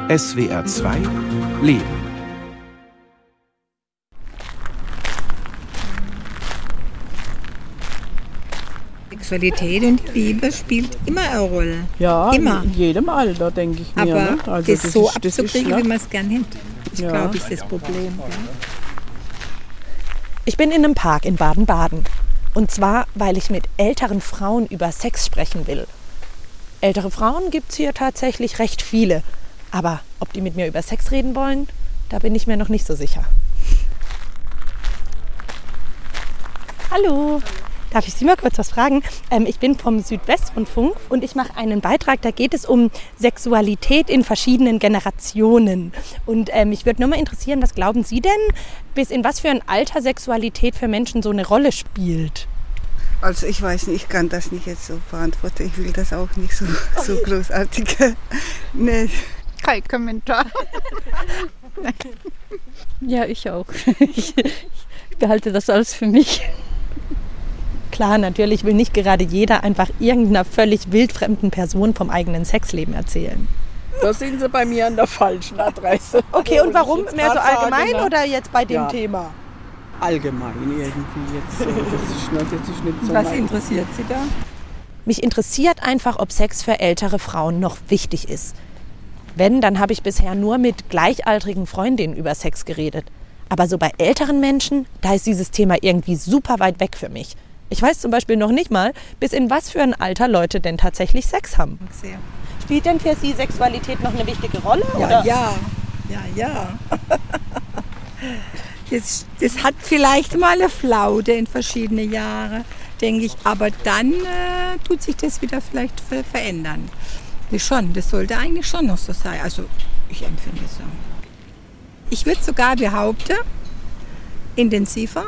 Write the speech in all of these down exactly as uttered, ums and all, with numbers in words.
S W R zwei Leben. Sexualität und Liebe spielt immer eine Rolle. Ja, immer. In jedem Alter, denke ich mir. Aber ne? Also das, das so ist, das abzukriegen, ist wie man es gern hätte, ist, ja. glaube ich, das Problem. Ja. Ich bin in einem Park in Baden-Baden. Und zwar, weil ich mit älteren Frauen über Sex sprechen will. Ältere Frauen gibt es hier tatsächlich recht viele. Aber ob die mit mir über Sex reden wollen, da bin ich mir noch nicht so sicher. Hallo. Darf ich Sie mal kurz was fragen? Ähm, ich bin vom Südwestrundfunk und ich mache einen Beitrag, da geht es um Sexualität in verschiedenen Generationen. Und ähm, mich würde nur mal interessieren, was glauben Sie denn, bis in was für ein Alter Sexualität für Menschen so eine Rolle spielt? Also ich weiß nicht, ich kann das nicht jetzt so beantworten. Ich will das auch nicht so, so großartig. Nee. Kein Kommentar. Ja, ich auch. Ich, ich behalte das alles für mich. Klar, natürlich will nicht gerade jeder einfach irgendeiner völlig wildfremden Person vom eigenen Sexleben erzählen. Da sind Sie bei mir an der falschen Adresse. Okay, und warum? Mehr so allgemein sagen, oder jetzt bei dem ja. Thema? Allgemein irgendwie jetzt. Das ist nicht, das ist nicht so Was mein. interessiert Sie da? Mich interessiert einfach, ob Sex für ältere Frauen noch wichtig ist. Wenn, dann habe ich bisher nur mit gleichaltrigen Freundinnen über Sex geredet. Aber so bei älteren Menschen, da ist dieses Thema irgendwie super weit weg für mich. Ich weiß zum Beispiel noch nicht mal, bis in was für ein Alter Leute denn tatsächlich Sex haben. Sehr. Spielt denn für Sie Sexualität noch eine wichtige Rolle? Ja, oder? ja, ja, ja. Das, das hat vielleicht mal eine Flaute in verschiedene Jahre, denke ich. Aber dann äh, tut sich das wieder vielleicht ver- verändern. Das schon, das sollte eigentlich schon noch so sein. Also ich empfinde es so. Ich würde sogar behaupten, intensiver.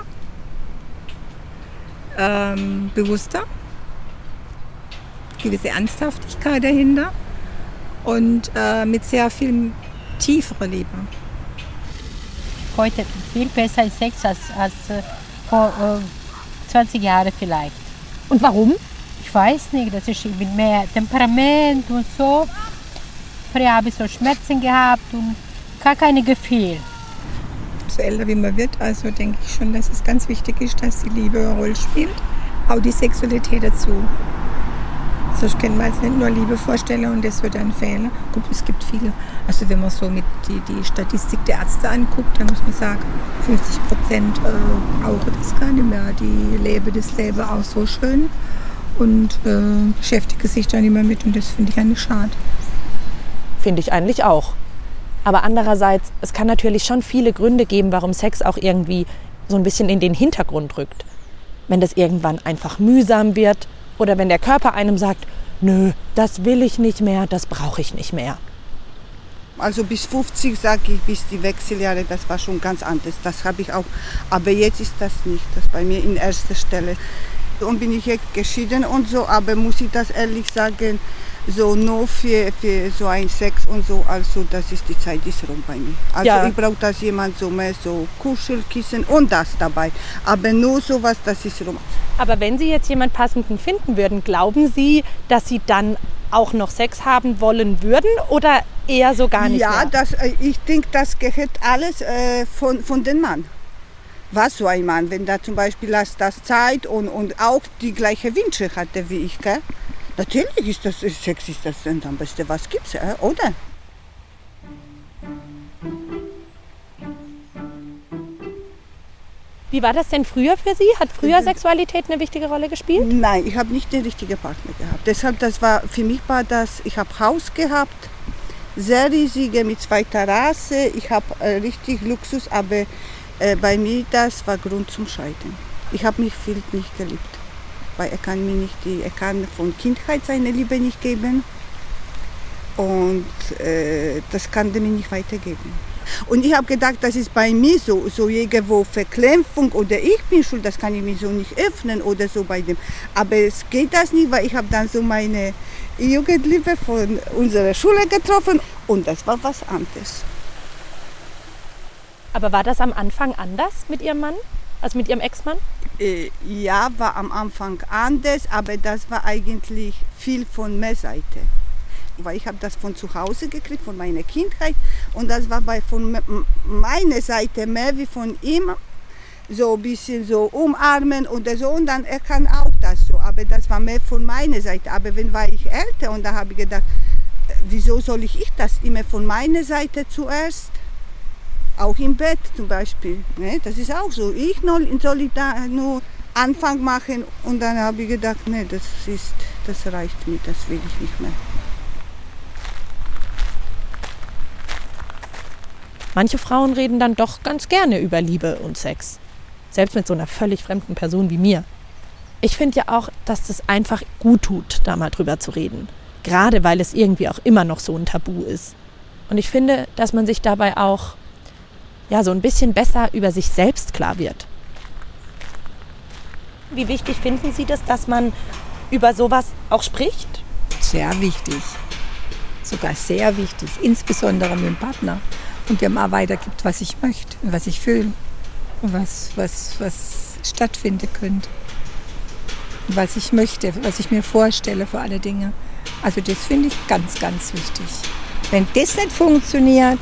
Ähm, bewusster, gewisse Ernsthaftigkeit dahinter und äh, mit sehr viel tieferer Liebe. Heute viel besser in Sex als, als äh, vor äh, zwanzig Jahren vielleicht. Und warum? Ich weiß nicht, das ist mit mehr Temperament und so. Früher habe ich so Schmerzen gehabt und gar keine Gefühl. So älter wie man wird, also denke ich schon, dass es ganz wichtig ist, dass die Liebe eine Rolle spielt. Auch die Sexualität dazu. Sonst können wir jetzt nicht nur Liebe vorstellen und das wird dann fehlen. Gut, es gibt viele. Also wenn man so mit die, die Statistik der Ärzte anguckt, dann muss man sagen, fünfzig Prozent äh, brauchen das gar nicht mehr. Die leben das Leben auch so schön und äh, beschäftigen sich da nicht mehr mit und das finde ich eigentlich schade. Finde ich eigentlich auch. Aber andererseits, es kann natürlich schon viele Gründe geben, warum Sex auch irgendwie so ein bisschen in den Hintergrund rückt. Wenn das irgendwann einfach mühsam wird oder wenn der Körper einem sagt, nö, das will ich nicht mehr, das brauche ich nicht mehr. Also bis fünfzig sage ich, bis die Wechseljahre, das war schon ganz anders. Das habe ich auch. Aber jetzt ist das nicht, das bei mir in erster Stelle. Und bin ich jetzt geschieden und so, aber muss ich das ehrlich sagen, so nur für, für so ein Sex und so, also das ist die Zeit ist rum bei mir. Also ja. Ich brauche das jemand so mehr so Kuschelkissen und das dabei, aber nur sowas, das ist rum. Aber wenn Sie jetzt jemand Passenden finden würden, glauben Sie, dass Sie dann auch noch Sex haben wollen würden oder eher so gar nicht ja, mehr? Ja, das, ich denke, das gehört alles äh, von, von dem Mann. Was so ein Mann, wenn da zum Beispiel das, das Zeit und, und auch die gleichen Wünsche hatte wie ich, gell? Natürlich ist das Sex ist das am besten, was gibt's, äh, oder? Wie war das denn früher für Sie? Hat früher Sexualität eine wichtige Rolle gespielt? Nein, ich habe nicht den richtigen Partner gehabt. Deshalb, das war, für mich war das, ich habe Haus gehabt, sehr riesige mit zwei Terrasse, ich habe äh, richtig Luxus, aber äh, bei mir das war Grund zum Scheitern. Ich habe mich viel nicht geliebt. Weil er kann mir nicht die, er kann von Kindheit seine Liebe nicht geben und äh, das kann er mir nicht weitergeben. Und ich habe gedacht, das ist bei mir so, so irgendwo Verklämpfung oder ich bin schuld, das kann ich mir so nicht öffnen oder so bei dem. Aber es geht das nicht, weil ich habe dann so meine Jugendliebe von unserer Schule getroffen und das war was anderes. Aber war das am Anfang anders mit Ihrem Mann? Also mit Ihrem Ex-Mann? Äh, ja, war am Anfang anders, aber das war eigentlich viel von meiner Seite. weil ich habe das von zu Hause gekriegt, von meiner Kindheit. Und das war bei, von meiner Seite mehr wie von ihm. So ein bisschen so umarmen und so. Und dann, er kann auch das so. Aber das war mehr von meiner Seite. Aber wenn war ich älter und da habe ich gedacht, wieso soll ich das immer von meiner Seite zuerst? Auch im Bett zum Beispiel. Ne? Das ist auch so. Ich soll ich da nur Anfang machen und dann habe ich gedacht, nee, das ist, das reicht mir, das will ich nicht mehr. Manche Frauen reden dann doch ganz gerne über Liebe und Sex. Selbst mit so einer völlig fremden Person wie mir. Ich finde ja auch, dass das einfach gut tut, da mal drüber zu reden. Gerade weil es irgendwie auch immer noch so ein Tabu ist. Und ich finde, dass man sich dabei auch ja, so ein bisschen besser über sich selbst klar wird. Wie wichtig finden Sie das, dass man über sowas auch spricht? Sehr wichtig. Sogar sehr wichtig. Insbesondere mit dem Partner. Und der mal weitergibt, was ich möchte und was ich fühle. Und was, was, was stattfinden könnte. Und was ich möchte, was ich mir vorstelle für alle Dinge. Also das finde ich ganz, ganz wichtig. Wenn das nicht funktioniert...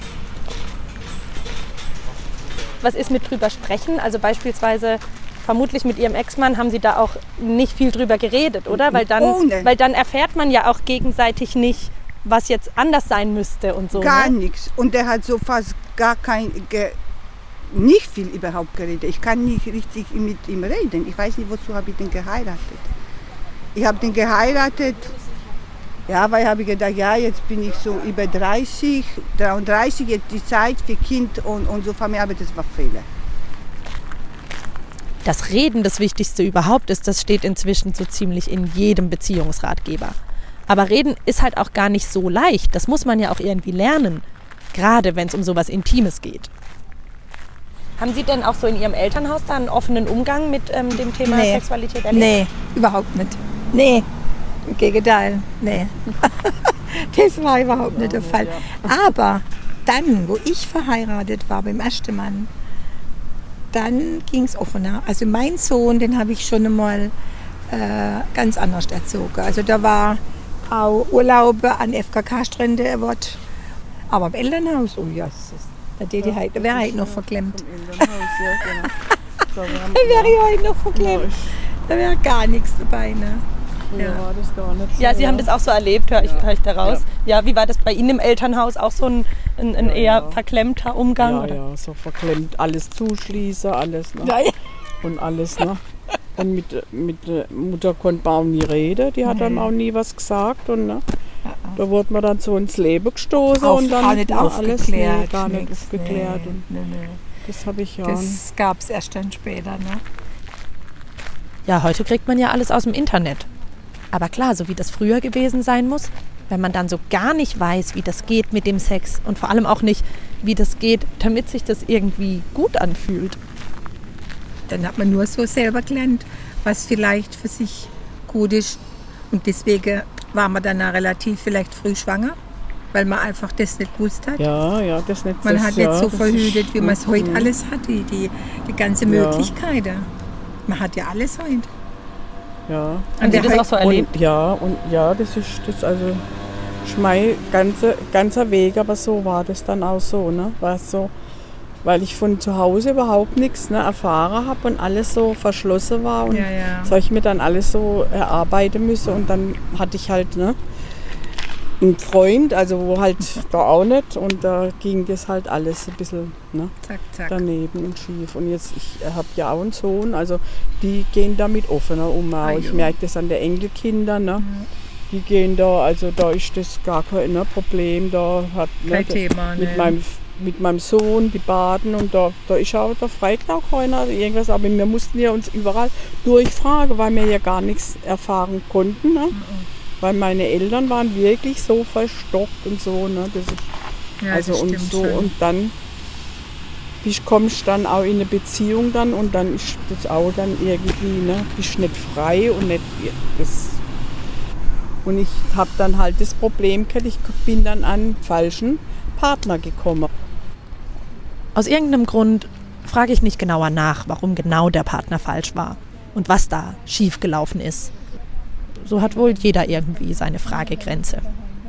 Was ist mit drüber sprechen? Also beispielsweise... Vermutlich mit Ihrem Ex-Mann haben Sie da auch nicht viel drüber geredet, oder? Weil dann, Ohne. weil dann erfährt man ja auch gegenseitig nicht, was jetzt anders sein müsste und so. Gar ne? nichts. Und er hat so fast gar kein, ge, nicht viel überhaupt geredet. Ich kann nicht richtig mit ihm reden. Ich weiß nicht, wozu habe ich den geheiratet. Ich habe den geheiratet, ja, weil ich habe gedacht, ja, jetzt bin ich so über dreißig, dreiunddreißig, jetzt die Zeit für Kind und, und so Familie, aber das war Fehler. Dass Reden das Wichtigste überhaupt ist, das steht inzwischen so ziemlich in jedem Beziehungsratgeber. Aber Reden ist halt auch gar nicht so leicht. Das muss man ja auch irgendwie lernen. Gerade wenn es um sowas Intimes geht. Haben Sie denn auch so in Ihrem Elternhaus da einen offenen Umgang mit ähm, dem Thema nee. Sexualität erlebt? Nee, überhaupt nicht. Nee, im Gegenteil. Nee. Das war überhaupt nicht der Fall. Aber dann, wo ich verheiratet war, beim ersten Mann, dann ging es offener. Also mein Sohn, den habe ich schon einmal äh, ganz anders erzogen. Also da war auch Urlaube an F K K-Strände erwart. Aber im Elternhaus, oh ja, da ja, halt, wäre halt noch verklemmt. Da wäre ich heute noch verklemmt. Da wäre gar nichts dabei. Ne? Früher ja. war das gar nicht so. Ja, Sie haben das auch so erlebt, höre ich, ja. hör ich daraus. Ja. ja, wie war das bei Ihnen im Elternhaus? Auch so ein, ein, ein ja, eher ja. verklemmter Umgang? Ja, oder? ja, so verklemmt. Alles zuschließen, alles. Ne? Ja, ja. Und alles, ne? Und mit, mit der Mutter konnte man auch nie reden. Die hat nee. dann auch nie was gesagt. Und, ne? ja. Da wurde man dann so ins Leben gestoßen. Auf, und dann gar nicht aufgeklärt. Alles, nee, gar nicht nix, aufgeklärt. Nee, nee, nee. Das habe ich ja. Das gab es erst dann später. Ne? Ja, heute kriegt man ja alles aus dem Internet. Aber klar, so wie das früher gewesen sein muss, wenn man dann so gar nicht weiß, wie das geht mit dem Sex und vor allem auch nicht, wie das geht, damit sich das irgendwie gut anfühlt. Dann hat man nur so selber gelernt, was vielleicht für sich gut ist. Und deswegen war man dann auch relativ vielleicht früh schwanger, weil man einfach das nicht gewusst hat. Ja, ja, das nicht. Man das, hat nicht ja, so verhütet, wie man es heute mhm. alles hat, die, die, die ganze Möglichkeiten. Ja. Man hat ja alles heute. Ja. Haben Sie das auch so erlebt? Und, ja, und ja, das ist das also mein ganzer, ganzer Weg, aber so war das dann auch so, ne? War so, weil ich von zu Hause überhaupt nichts ne, erfahren habe und alles so verschlossen war und ja, ja. so habe ich mir dann alles so erarbeiten müssen und dann hatte ich halt ne, einen Freund, also wo halt da auch nicht und da ging das halt alles ein bisschen ne, zack, zack. daneben und schief und jetzt, ich habe ja auch einen Sohn, also die gehen damit offener um, auch. Ich merke das an den Enkelkindern, ne? Mhm. Die gehen da, also da ist das gar kein ne, Problem, da hat kein ne, Thema, mit ne. meinem mit meinem Sohn, die baden und da, da ist auch, da fragt auch keiner irgendwas, aber wir mussten ja uns überall durchfragen, weil wir ja gar nichts erfahren konnten, ne? Mhm. Weil meine Eltern waren wirklich so verstockt und so, ne? Das ist, ja, also das und so schon. und dann bist, kommst dann auch in eine Beziehung dann und dann ist das auch dann irgendwie, ne? Bist nicht frei und nicht das. Und ich habe dann halt das Problem gehabt, ich bin dann an einen falschen Partner gekommen. Aus irgendeinem Grund frage ich nicht genauer nach, warum genau der Partner falsch war und was da schiefgelaufen ist. So hat wohl jeder irgendwie seine Fragegrenze.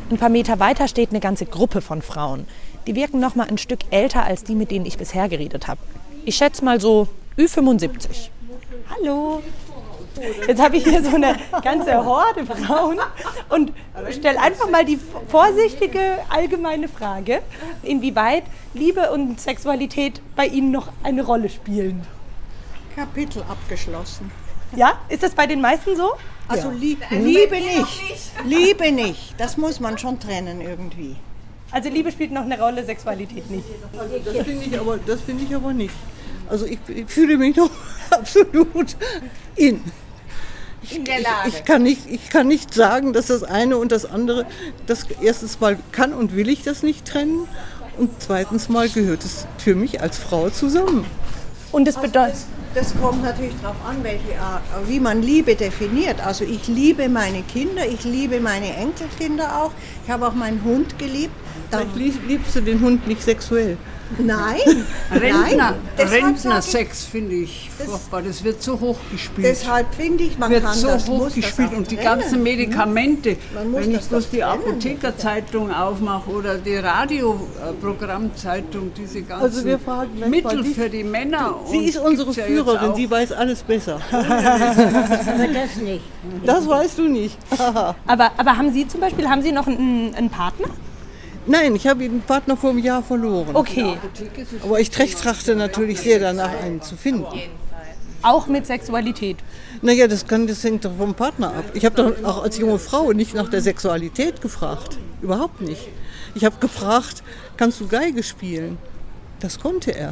Ein paar Meter weiter steht eine ganze Gruppe von Frauen. Die wirken noch mal ein Stück älter als die, mit denen ich bisher geredet habe. Ich schätze mal so Ü fünfundsiebzig. Hallo. Jetzt habe ich hier so eine ganze Horde Frauen und stelle einfach mal die vorsichtige allgemeine Frage, inwieweit Liebe und Sexualität bei Ihnen noch eine Rolle spielen. Kapitel abgeschlossen. Ja, ist das bei den meisten so? Also lie Liebe nicht. Liebe nicht. Das muss man schon trennen irgendwie. Also Liebe spielt noch eine Rolle, Sexualität nicht. Das finde ich aber, das finde ich aber nicht. Also ich, ich fühle mich noch absolut in. In der Lage. Ich, ich, kann nicht, ich kann nicht sagen, dass das eine und das andere, das erstens mal kann und will ich das nicht trennen und zweitens mal gehört es für mich als Frau zusammen. Und das bedeutet... Das kommt natürlich darauf an, welche Art, wie man Liebe definiert. Also ich liebe meine Kinder, ich liebe meine Enkelkinder auch. Ich habe auch meinen Hund geliebt. Vielleicht lieb, liebst du den Hund nicht sexuell? Nein, Rentner, nein. Rentnersex finde ich furchtbar. Das wird so hoch gespielt. Deshalb finde ich, man wird kann so das, hoch muss gespielt das und die trennen. ganzen Medikamente. Wenn ich bloß die trennen. Apothekerzeitung aufmache oder die Radioprogrammzeitung, diese ganzen Also wir fragen Mittel die, für die Männer. Sie ist unsere ja Führerin, sie weiß alles besser. Aber das nicht. Das weißt du nicht. aber, aber haben Sie zum Beispiel, haben Sie noch einen, einen Partner? Nein, ich habe den Partner vor einem Jahr verloren. Okay. Aber ich trachte natürlich sehr danach, einen zu finden. Auch mit Sexualität? Naja, das, kann, das hängt doch vom Partner ab. Ich habe doch auch als junge Frau nicht nach der Sexualität gefragt. Überhaupt nicht. Ich habe gefragt, kannst du Geige spielen? Das konnte er.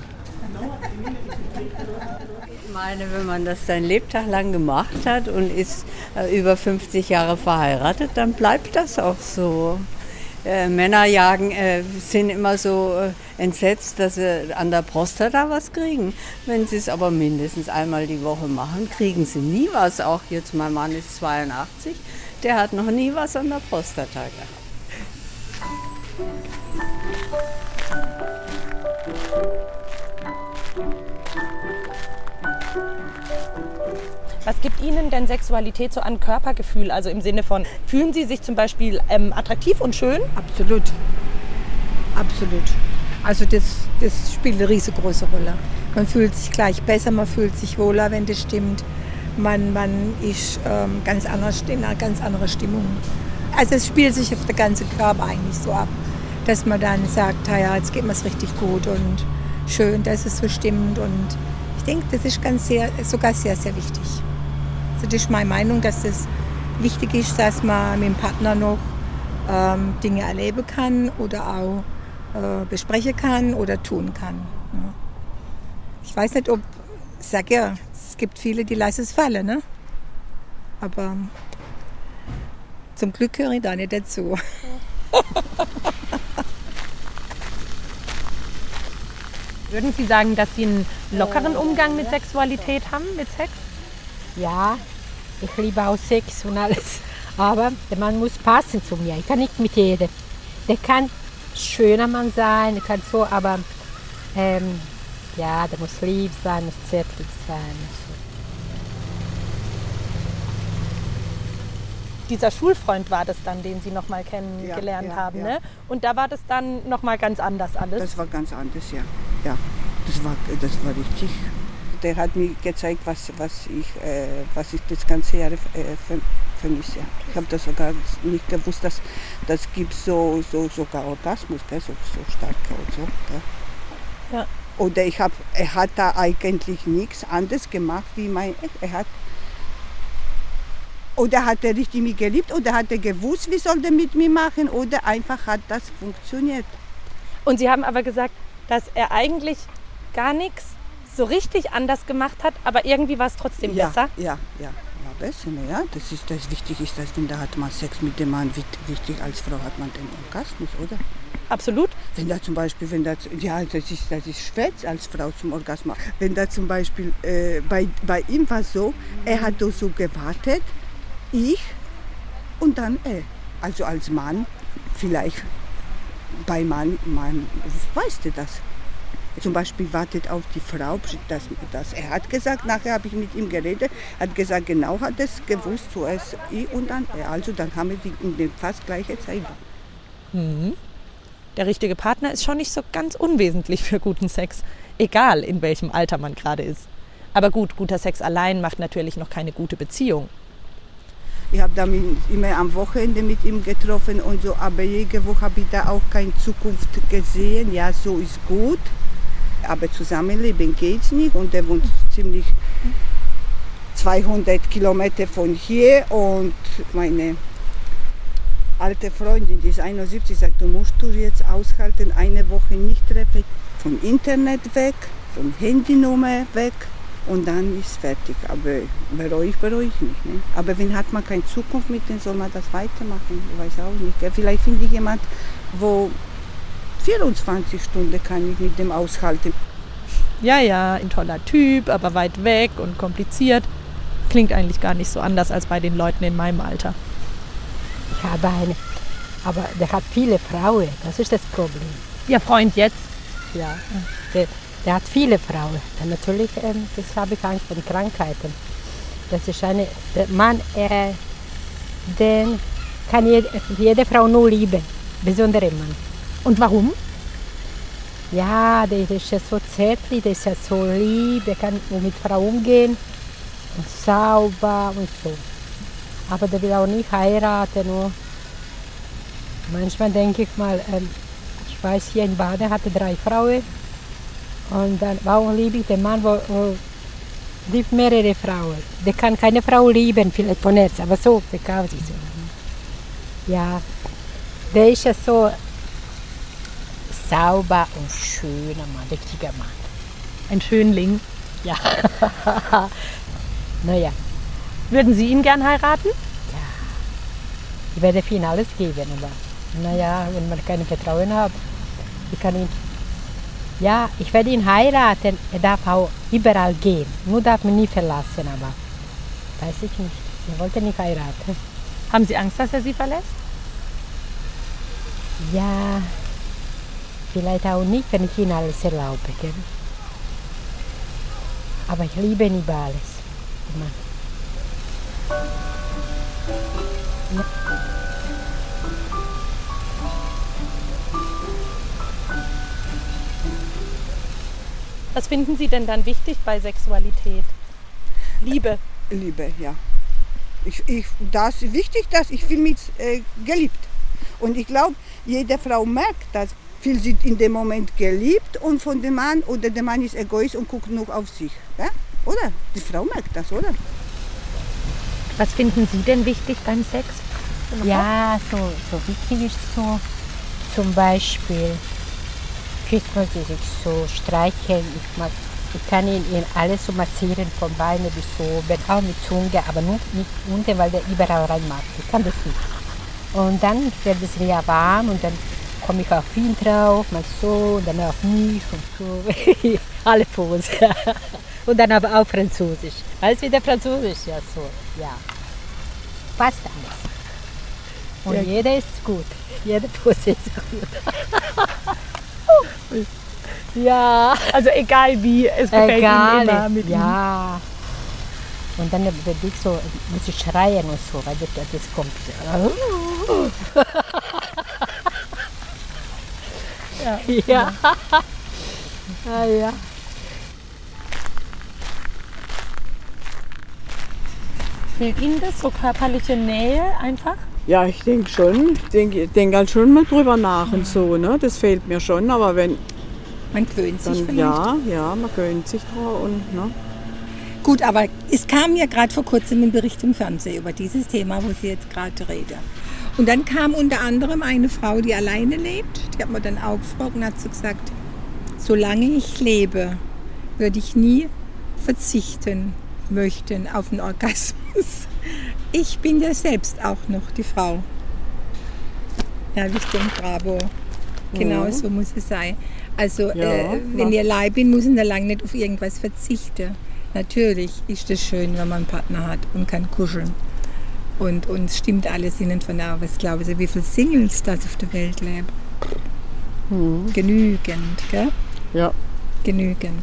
Ich meine, wenn man das sein Lebtag lang gemacht hat und ist äh, über fünfzig Jahre verheiratet, dann bleibt das auch so. Äh, Männer jagen, äh, sind immer so äh, entsetzt, dass sie an der Prostata was kriegen. Wenn sie es aber mindestens einmal die Woche machen, kriegen sie nie was. Auch jetzt, mein Mann ist zweiundachtzig, der hat noch nie was an der Prostata gehabt. Was gibt Ihnen denn Sexualität so an Körpergefühl? Also im Sinne von, fühlen Sie sich zum Beispiel ähm, attraktiv und schön? Absolut. Absolut. Also das, das spielt eine riesengroße Rolle. Man fühlt sich gleich besser, man fühlt sich wohler, wenn das stimmt. Man, man ist ähm, ganz anders, in einer ganz anderen Stimmung. Also es spielt sich auf den ganzen Körper eigentlich so ab, dass man dann sagt, ja, jetzt geht mir es richtig gut und schön, dass es so stimmt. Und ich denke, das ist ganz sehr, sogar sehr, sehr wichtig. Also das ist meine Meinung, dass es wichtig ist, dass man mit dem Partner noch ähm, Dinge erleben kann oder auch äh, besprechen kann oder tun kann. Ja. Ich weiß nicht, ob, ich sage ja, es gibt viele, die lassen es fallen, ne? Aber zum Glück gehöre ich da nicht dazu. Würden Sie sagen, dass Sie einen lockeren Umgang mit Sexualität haben, mit Sex? Ja, ich liebe auch Sex und alles. Aber der Mann muss passen zu mir. Ich kann nicht mit jedem. Der kann schöner Mann sein, der kann so, aber ähm, ja, der muss lieb sein, muss zärtlich sein. Dieser Schulfreund war das dann, den Sie noch mal kennengelernt Ja, ja, haben, ja. ne? Und da war das dann noch mal ganz anders alles? Das war ganz anders, ja. ja. Das war, das war richtig. Der hat mir gezeigt, was, was, ich, äh, was ich das ganze Jahr äh, vermisse. Ich habe das sogar nicht gewusst, dass das gibt so, so sogar Orgasmus, gell? So, so stark und so. Gell? Ja. Oder ich hab, er hat da eigentlich nichts anderes gemacht wie mein Ex. Er hat Oder hat er richtig mich geliebt oder hat er gewusst, wie soll er mit mir machen oder einfach hat das funktioniert. Und Sie haben aber gesagt, dass er eigentlich gar nichts so richtig anders gemacht hat, aber irgendwie war es trotzdem ja, besser? Ja, ja, war besser. Ja. Das ist das wichtig ist, dass wenn da hat man Sex mit dem Mann, wichtig als Frau hat man den Orgasmus, oder? Absolut. Wenn da zum Beispiel, wenn da, ja, das ist, das ist schwer als Frau zum Orgasmus. Wenn da zum Beispiel, äh, bei, bei ihm war so, er hat so gewartet, ich und dann er. Also als Mann, vielleicht bei Mann, Mann weißt du das. Zum Beispiel wartet auf die Frau, dass, dass er hat gesagt, nachher habe ich mit ihm geredet, hat gesagt, genau hat es gewusst, zuerst ich und dann er. Also dann haben wir in der fast gleichen Zeit. Mhm. Der richtige Partner ist schon nicht so ganz unwesentlich für guten Sex, egal in welchem Alter man gerade ist. Aber gut, guter Sex allein macht natürlich noch keine gute Beziehung. Ich habe damit immer am Wochenende mit ihm getroffen und so, aber jede Woche habe ich da auch keine Zukunft gesehen. Ja, so ist gut, aber zusammenleben geht's nicht und er wohnt ziemlich zweihundert Kilometer von hier und meine alte Freundin, die ist einundsiebzig, sagt, du musst du jetzt aushalten, eine Woche nicht treffen, von Internet weg, von Handynummer weg und dann ist fertig. Aber bereue ich, bereue ich nicht. Ne? Aber wenn hat man keine Zukunft mit dem, soll man das weitermachen? Ich weiß auch nicht. Gell? Vielleicht finde ich jemand, wo vierundzwanzig Stunden kann ich mit dem aushalten. Ja, ja, ein toller Typ, aber weit weg und kompliziert. Klingt eigentlich gar nicht so anders als bei den Leuten in meinem Alter. Ich habe eine, aber der hat viele Frauen, das ist das Problem. Ihr Freund jetzt? Ja, der, der hat viele Frauen. Dann natürlich, ähm, das habe ich Angst vor Krankheiten. Das ist eine, der Mann, äh, den kann jede, jede Frau nur lieben, besondere Mann. Und warum? Ja, der ist ja so zärtlich, der ist ja so lieb, der kann mit Frau umgehen und sauber und so. Aber der will auch nicht heiraten. Nur. Manchmal denke ich mal, ähm, ich weiß, hier in Baden hatte drei Frauen. Und dann, warum liebe ich den Mann, wo, wo liebt mehrere Frauen. Der kann keine Frau lieben, vielleicht von Herzen, aber so, der kann sie so. Ja, der ist ja so sauber und schöner Mann, richtiger Mann. Ein Schönling? Ja. Naja. Würden Sie ihn gern heiraten? Ja. Ich werde für ihn alles geben, aber naja, wenn man kein Vertrauen hat, ich kann ihn. Ja, ich werde ihn heiraten. Er darf auch überall gehen. Nur darf man nie verlassen, aber weiß ich nicht. Er wollte nicht heiraten. Haben Sie Angst, dass er Sie verlässt? Ja, vielleicht auch nicht, wenn ich ihm alles erlaube. Gell? Aber ich liebe ihn über alles. Immer. Ja. Was finden Sie denn dann wichtig bei Sexualität? Liebe. Liebe, ja. Ich, ich, das ist wichtig, dass ich fühle mich äh, geliebt. Und ich glaube, jede Frau merkt das. Fühlt sich in dem Moment geliebt und von dem Mann oder der Mann ist Egoist und guckt nur auf sich. Ja? Oder? Die Frau merkt das, oder? Was finden Sie denn wichtig beim Sex? Ja, so, so wichtig ist so, zum Beispiel, küsst man sich so, streicheln. Ich, mag, ich kann ihn, ihn alles so massieren, von Beinen bis oben, auch mit Zunge, aber nur nicht unten, weil der überall rein mag. Ich kann das nicht. Und dann wird es wieder warm und dann komme ich auf ihn drauf, mal so, und dann auf mich und so. Alle Posen. Und dann aber auch Französisch. Alles wieder Französisch, ja so, ja. Passt alles. Und ja. Jeder ist gut. Jede Pose ist gut. Ja. Also egal wie, es gefällt egal, ihm immer mit ja. Ihm. Und dann werde ich so, muss ich schreien und so, weil das, das kommt. Ja. Ja. Ah, ja. Fehlt Ihnen das, so körperliche Nähe einfach? Ja, ich denke schon. Ich denke denk halt schon mal drüber nach und so. Ne? Das fehlt mir schon, aber wenn... Man gewöhnt sich dann, vielleicht. Ja, ja, man gewöhnt sich drauf. Und, ne? Gut, aber es kam ja gerade vor kurzem ein Bericht im Fernsehen über dieses Thema, wo Sie jetzt gerade reden. Und dann kam unter anderem eine Frau, die alleine lebt. Die hat mir dann auch gefragt und hat so gesagt, solange ich lebe, würde ich nie verzichten möchten auf den Orgasmus. Ich bin ja selbst auch noch die Frau. Ja, ich denke, bravo. Genau ja. So muss es sein. Also, ja, äh, wenn ja. ihr Leib bin, muss ich da lange nicht auf irgendwas verzichten. Natürlich ist es schön, wenn man einen Partner hat und kann kuscheln. Und, und es stimmt alles innen von der, was glauben Sie, wie viele Singles das auf der Welt leben? Hm. Genügend, gell? Ja. Genügend.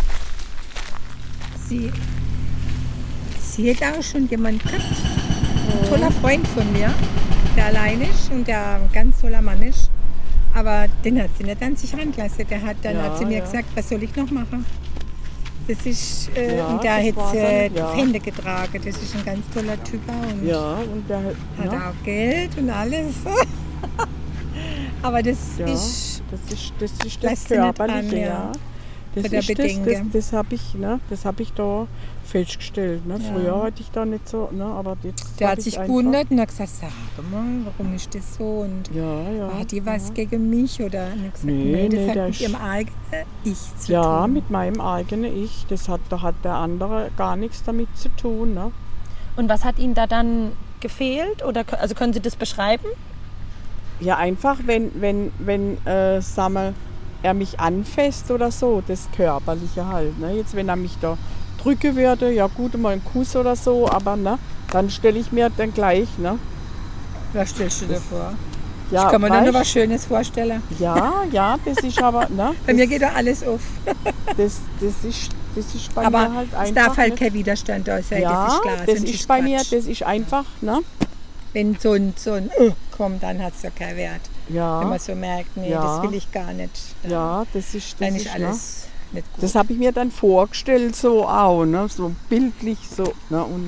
Sie, sie hat auch schon jemand gehabt. ein toller Freund von mir, der allein ist und der ein ganz toller Mann ist. Aber den hat sie nicht an sich rangelassen. Der hat, dann Ja, hat sie mir ja. gesagt, was soll ich noch machen? Das ist, äh, Ja, und der das hat war äh, dann- ja. die Hände getragen. Das ist ein ganz toller Typ auch. Und Ja, und der hat ja. auch Geld und alles. Aber das Ja, ist, das ist das, ist das lässt sie nicht Körperliche, an, ja. ja. Das Für der ist das, das, Bedenken. das habe ich, ne, das habe ich da festgestellt. Ne. Ja. Früher hatte ich da nicht so, ne, aber jetzt der hab hat ich sich einfach- gewundert und hat gesagt, sag mal, warum ist das so? Und Ja, ja. hat die was ja. gegen mich? Oder und hat gesagt, Nee, nee, das nee, hat der mit ist- ihrem eigenen Ich zu Ja, tun. mit meinem eigenen Ich. Das hat, da hat der andere gar nichts damit zu tun. Ne. Und was hat Ihnen da dann gefehlt? Oder, also können Sie das beschreiben? Ja, einfach, wenn, wenn, wenn äh, sag mal, er mich anfasst oder so, das Körperliche halt. Ne. Jetzt, wenn er mich da drücken würde, ja gut, mal einen Kuss oder so, aber ne, dann stelle ich mir dann gleich, ne. Was stellst du dir vor? Ja, ich kann mir nur noch weißt- was Schönes vorstellen. Ja, ja, das ist aber, ne, Bei das, mir geht doch alles auf. das, das, ist, das ist bei Aber mir halt es einfach darf halt nicht- kein Widerstand da sein, ja, das ist klar. das sonst ist bei mir, Quatsch. das ist einfach, ne, Wenn so ein, so ein äh, kommt, dann hat es ja keinen Wert. ja, Wenn man so merkt, nee, Ja. das will ich gar nicht. ja, das ist, das Dann ist, ist ne, alles nicht gut. das habe ich mir dann vorgestellt, so auch, ne, so bildlich, so, ne, und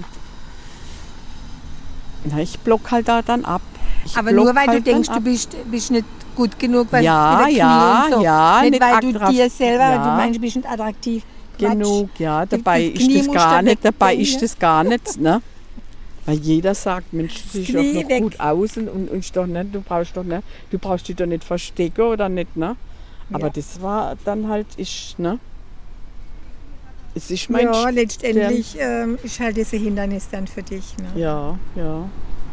na, ich block halt da dann ab. Ich Aber block nur weil du halt dann denkst, ab. du bist, bist nicht gut genug, was Ja, mit der Knie ja, und so. ja, Nicht, nicht weil du attrakt- dir selber, ja. du meinst, du bist nicht attraktiv. Quatsch. Genug, ja, dabei das ist Knie das musst gar du nicht, dabei wegdenken. ist das gar nicht, ne? Weil jeder sagt, Mensch, du siehst doch Knie noch weg. gut aus und, und, und ist doch nicht, du brauchst doch nicht, du brauchst dich doch nicht verstecken oder nicht, ne? Aber Ja. das war dann halt, ich, ne? Es ist mein Ja, Stern. letztendlich ähm, ist halt dieses Hindernis dann für dich. Ne? Ja, ja.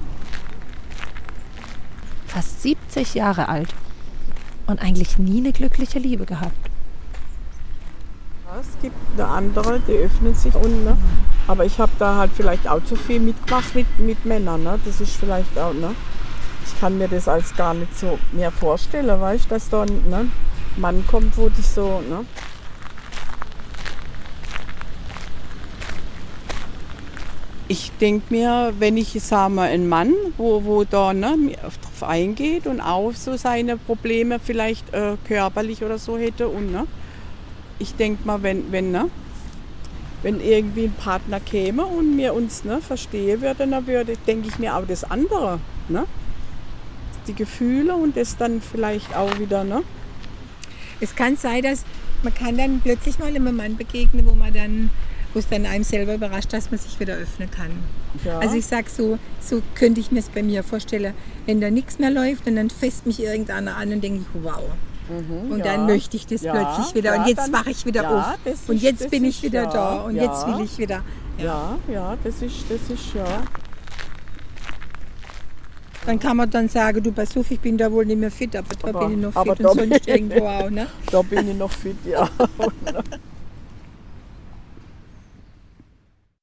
Fast siebzig Jahre alt. Und eigentlich nie eine glückliche Liebe gehabt. Ja, es gibt eine andere, die öffnet sich und, ne? Aber ich habe da halt vielleicht auch zu viel mitgemacht mit, mit Männern, ne? Das ist vielleicht auch, ne? Ich kann mir das als gar nicht so mehr vorstellen, weißt du, dass da ein ne, Mann kommt, wo dich so, ne? Ich denke mir, wenn ich, sage mal, einen Mann, wo, wo da ne, drauf eingeht und auch so seine Probleme vielleicht äh, körperlich oder so hätte und ne? Ich denke mal, wenn, wenn, ne, wenn irgendwie ein Partner käme und wir uns ne, verstehen würden, dann würde, denke ich mir auch das andere. Ne? Die Gefühle und das dann vielleicht auch wieder. Ne? Es kann sein, dass man kann dann plötzlich mal einem Mann begegnen, wo man dann, wo es dann einem selber überrascht, dass man sich wieder öffnen kann. Ja. Also ich sag so, so könnte ich mir es bei mir vorstellen, wenn da nichts mehr läuft und dann fasst mich irgendeiner an und denke ich, wow. Mhm, Und ja. dann möchte ich das Ja, plötzlich wieder. ja, und jetzt dann- wache ich wieder ja, auf. das Und ist- jetzt das bin ich ist- wieder ja, da. Und ja. jetzt will ich wieder. Ja, ja, das ist, das ist ja. Dann kann man dann sagen, du pass auf, ich bin da wohl nicht mehr fit, aber da Aber- bin ich noch aber fit da und sonst bin- irgendwo auch. Ne? Da bin ich noch fit, ja.